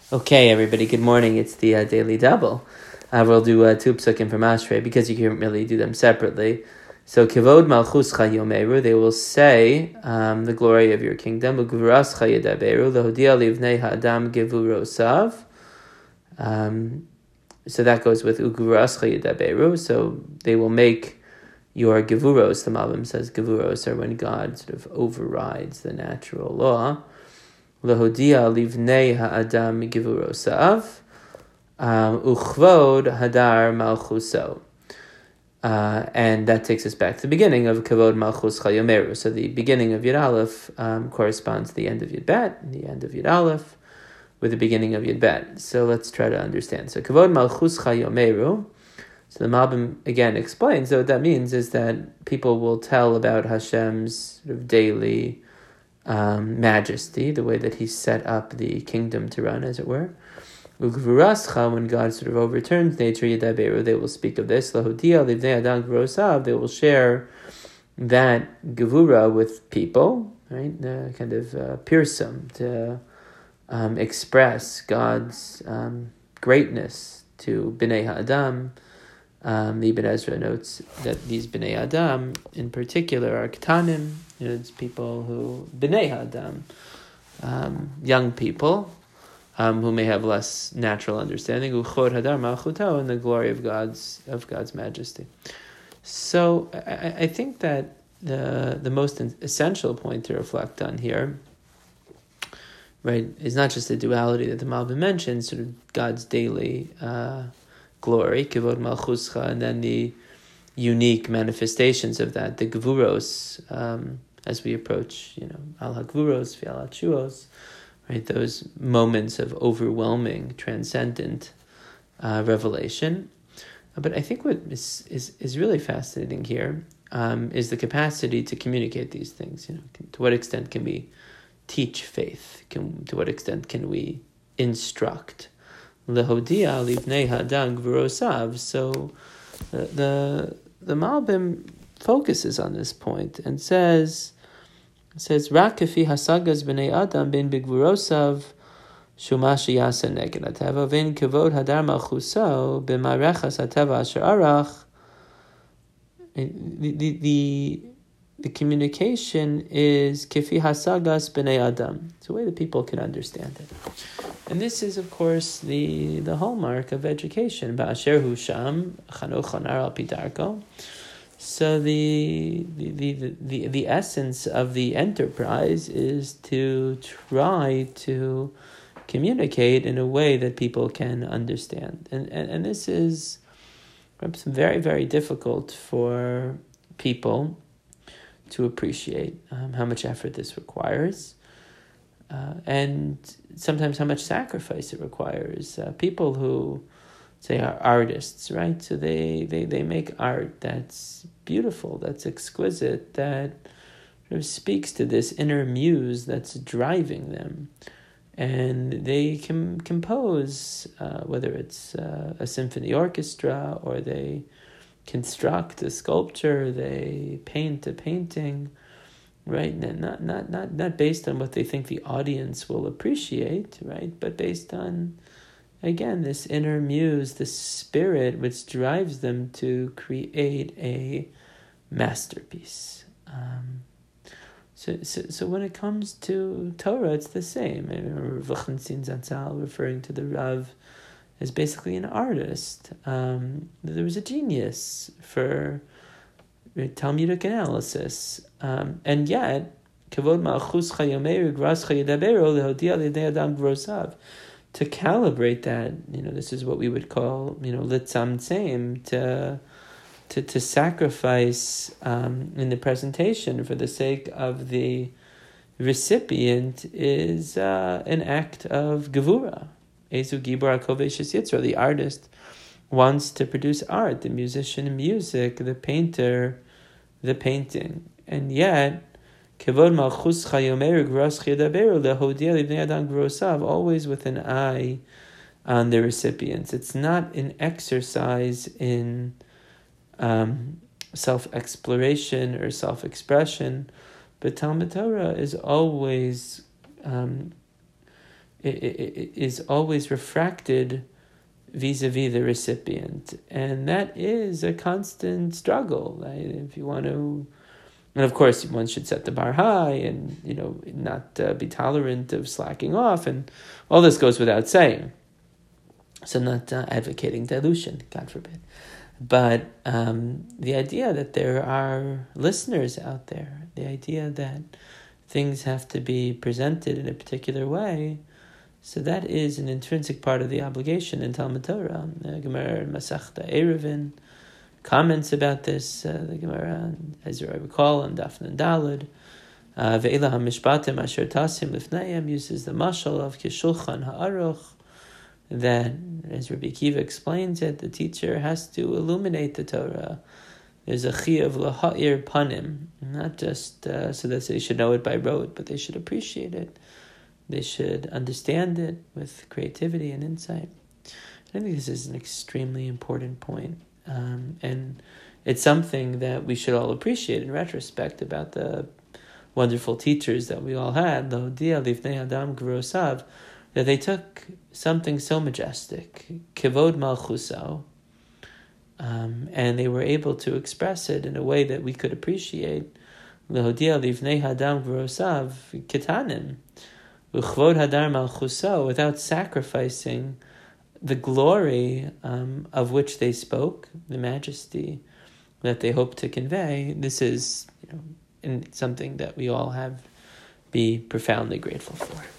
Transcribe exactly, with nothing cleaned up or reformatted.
Okay, everybody, good morning. It's the uh, Daily Double. Uh, we'll do uh, two psukim from Ashrei because you can't really do them separately. So, Kivod Malchuscha Yomeru, they will say um, the glory of your kingdom. Ugvurascha Yedaberu, Lehodia Livnei Ha'adam Gevurosav. Um, so that goes with Ugvurascha Yedaberu. So they will make your Gevuros, the Malbim says Gevuros are when God sort of overrides the natural law. Lehodia livnei ha'adam givurosav, uchvod hadar malchuso. Uh, and that takes us back to the beginning of Kavod Malchus Chayomeru. So the beginning of Yud Aleph um, corresponds to the end of Yud Bet, and the end of Yud Aleph with the beginning of Yud Bet. So let's try to understand. So Kavod Malchus Chayomeru. So the Malbim again explains that what that means is that people will tell about Hashem's sort of daily Um, majesty, the way that he set up the kingdom to run, as it were. Ugvurascha, when God sort of overturns nature, Yedaberu, they will speak of this. Lahodia livnei adam gvurosav, they will share that gevura with people, right? Uh, kind of uh, pirsum, to um, express God's um, greatness to Bnei Ha'adam. Um, the Ibn Ezra notes that these Bnei Adam, in particular, are Ketanim. You know, it's people who Bnei Adam, um, young people, um, who may have less natural understanding. Uchod Hadar Malchuto, and the glory of God's of God's majesty. So I, I think that the the most essential point to reflect on here, right, is not just the duality that the Malbim mentions, sort of God's daily Uh, glory, Kivod Malchuscha, and then the unique manifestations of that, the Gvuros, um, as we approach, you know, Al HaGvuros, Fi'al HaTshuos, right, those moments of overwhelming, transcendent uh, revelation. But I think what is, is, is really fascinating here um, is the capacity to communicate these things. You know, to what extent can we teach faith? Can, to what extent can we instruct? Lehodia livnei ha'adam gvurosav. So the, the the Malbim focuses on this point and says says Rak kefi hasagas bnei adam ben bigvurosav shumash yasa neged hateva vein kavod hadar malchuso b'marechas hateva asher arach. The the the the communication is kefi hasagas bnei adam. It's a way that people can understand it. And this is, of course, the, the hallmark of education. Ba'asher hu sham, chanoch chanar al pidarko. So the, the, the, the, the essence of the enterprise is to try to communicate in a way that people can understand. And, and, and this is very, very difficult for people to appreciate um, how much effort this requires. Uh, and sometimes how much sacrifice it requires. Uh, people who, say, are artists, right? So they, they, they make art that's beautiful, that's exquisite, that sort of speaks to this inner muse that's driving them. And they can compose, uh, whether it's uh, a symphony orchestra, or they construct a sculpture, they paint a painting, right? Not not not not based on what they think the audience will appreciate, right? But based on, again, this inner muse, this spirit which drives them to create a masterpiece. Um, so, so so when it comes to Torah, it's the same. I remember Rav Chaim Zatzal referring to the Rav as basically an artist. Um, there was a genius for Talmudic analysis, um, and yet Kavod Malchus Chayomeru Gras Chayedaberu Lehodia Lidei Adam Gvurosav, to calibrate that, you know, this is what we would call, you know, litzamtzem, to to to sacrifice um, in the presentation for the sake of the recipient is uh, an act of gevura. Ezu Gibor HaKovesh Yitzro, the artist wants to produce art, the musician music, the painter the painting, and yet Kevod Malchus Chayomeru Gras Chedaberu Lehodia Livnei Adam Gvurosav, always with an eye on the recipients. It's not an exercise in um, self-exploration or self-expression, but Talmud Torah is always um, is always refracted vis-a-vis the recipient, and that is a constant struggle. Right? If you want to, and of course, one should set the bar high, and you know, not uh, be tolerant of slacking off, and all this goes without saying. So, I'm not uh, advocating dilution, God forbid, but um, the idea that there are listeners out there, the idea that things have to be presented in a particular way. So that is an intrinsic part of the obligation in Talmud Torah. The Gemara in Masechta Eruvin comments about this. Uh, the Gemara, as I recall, on Daf and Daled, Ve'ila HaMishpatim Asher Tasim Lifnayim uses the mashal of Kishulchan Ha'aruch, that, as Rabbi Akiva explains it, the teacher has to illuminate the Torah. There's a chiyuv laha'ir panim, not just uh, so that they should know it by rote, but they should appreciate it. They should understand it with creativity and insight. I think this is an extremely important point. Um, and it's something that we should all appreciate in retrospect about the wonderful teachers that we all had, L'hodia Lifnei Adam Gvurosav, that they took something so majestic, Kivod Malchuso, um, and they were able to express it in a way that we could appreciate. L'hodia Lifnei Adam Gvurosav Kitanim, Uchvod Hadar Malchuso, without sacrificing the glory um, of which they spoke, the majesty that they hope to convey. This is, you know, in something that we all have be profoundly grateful for.